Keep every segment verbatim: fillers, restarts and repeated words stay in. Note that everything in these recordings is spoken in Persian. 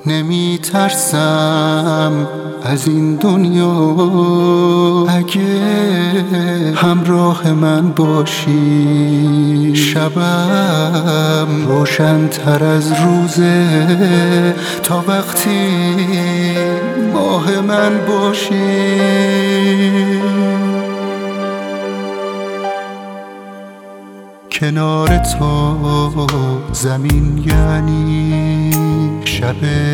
نمی ترسم از این دنیا. اگه همراه من باشی شبم روشن تر از روزه، تا وقتی ماه من باشی. کنار تو زمین یعنی شب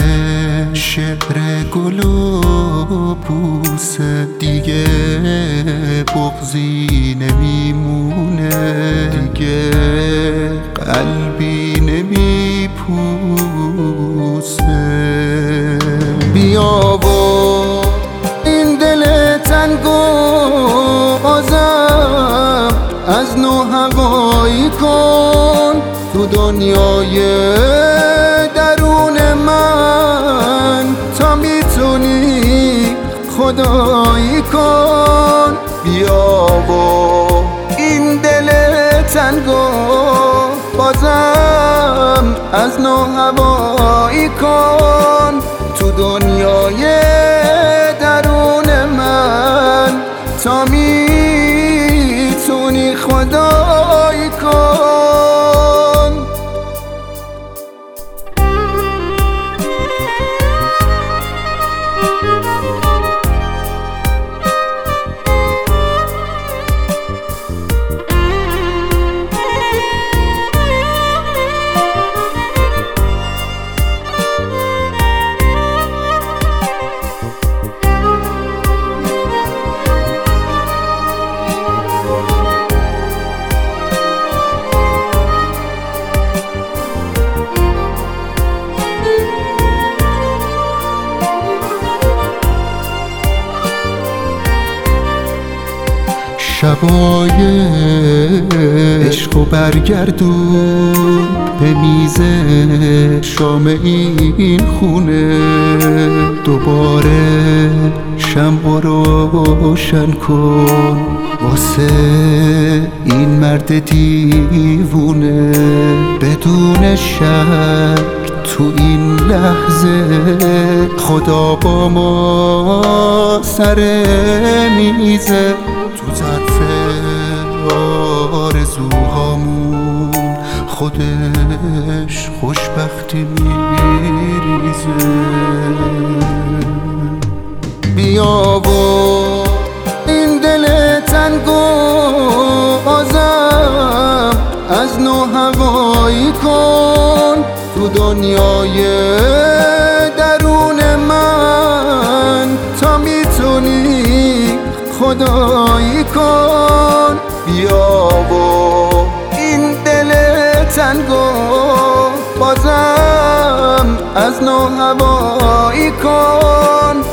شعر گل و بوسه، دیگه بغضی نمیمونه، دیگه قلبی نمیپوسه. بیا و این دل تنگو بازم از نو هوایی کن، تو دنیای درون من تا میتونی خدایی کن. بیا و این دل تنگو بازم از نو هوایی کن، تو دنیای درون من تا میتونی خدایی کن. شبای عشق و برگردون به میز شام این خونه، دوباره شمع رو روشن کن واسه این مرد دیوونه. بدون شک تو این لحظه خدا با ما سر میزه، تو ظرف آرزوهامون خودش خوشبختی میریزه. بیا و این دل تنگو بازم از نو هوایی کن، تو دنیای درون من تا میتونی خدایی کن. بیا و این دل تنگو بازم از نو هوایی کن،